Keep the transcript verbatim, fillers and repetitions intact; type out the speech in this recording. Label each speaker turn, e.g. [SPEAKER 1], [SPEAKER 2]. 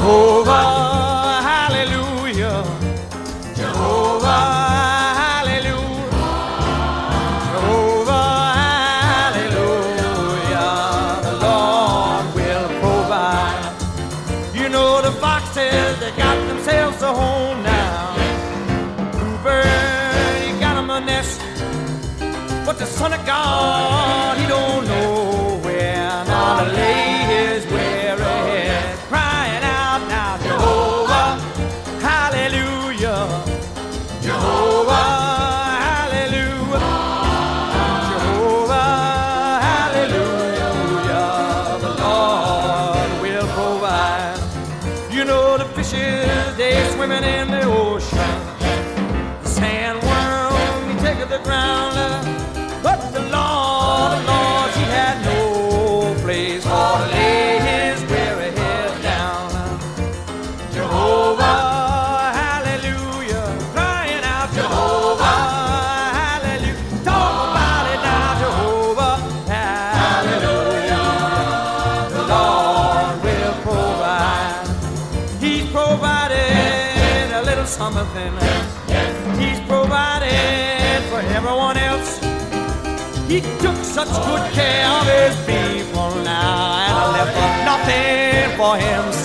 [SPEAKER 1] Jehovah, hallelujah. Jehovah, hallelujah. Jehovah, hallelujah. The Lord will provide. You know the foxes, they got themselves a home now. Bluebird, he got him a nest. But the Son of God, he don't know where now to lay his weary head. Crying out now, Jehovah, hallelujah. Jehovah, hallelujah. Jehovah, hallelujah. The Lord will provide. You know the fishes, they swimming in the ocean. The sandworm, he take the ground. But the Lord, the Lord, he had no place for to lay his weary head down. Jehovah, hallelujah, crying out, Jehovah, hallelujah. Talk about it now, Jehovah, hallelujah. The Lord will provide. He's provided a little something. He's provided for everyone else. He took such good care of his people now and left nothing for himself.